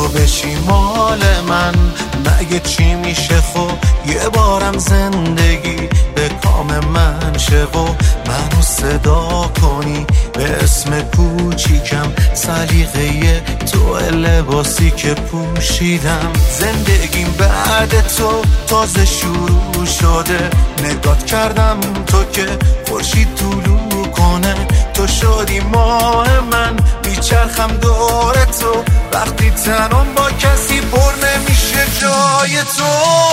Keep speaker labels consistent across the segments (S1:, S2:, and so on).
S1: تو بشی مال من، مگه چی میشه خب یه بارم زندگی به کام من شه و منو صدا کنی به اسم کوچیکم، سلیقه تو لباسی که پوشیدم. زندگیم بعد تو تازه شروع شده، نگات کردم تو که خورشید طلوع کنه. تو شدی ماه من، میچرخم دور تو، وقتی تنم با کسی پر نمیشه جای تو.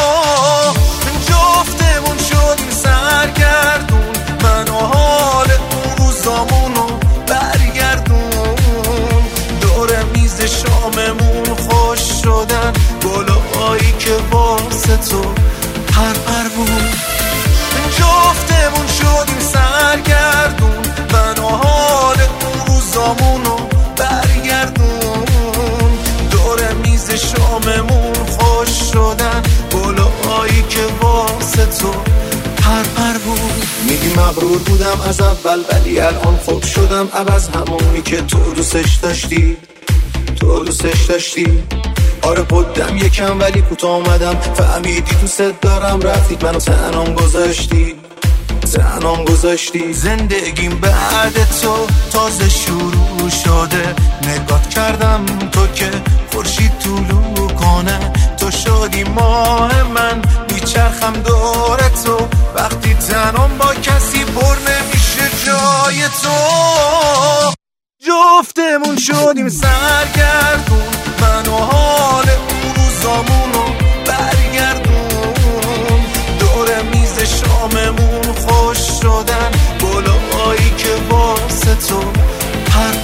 S1: جفتمون شدیم سرگردون، من و حال اون روزامونو برگردون. دور میز شاممون خوش شدن، گلایی که واسه تو پر بود. جفتمون شدیم سرگردون، من و حال اون روزامونو برگردون. دور میز شاممون خوش شدن، گلایی که واسه تو پر بود. میگی مغرور بودم از اول ولی الان خوب شدم عوض، همونی که تو دوستش داشتی، تو دوستش داشتی. آره بودم یکم ولی کوتاه اومدم، فهمیدی دوست دارم، رفتی منو تنهام گذاشتی. زندگیم بعد تو تازه شروع شده، نگات کردم تو که خورشید طلوع کنه. تو شدی ماه من، میچرخم دور تو، وقتی تنم با کسی پر نمیشه جای تو. جفتمون شدیم سرگردون، من و حال اون روزامونو برگردون. دور میز شاممون خوش شدن، گلایی که واسه تو پر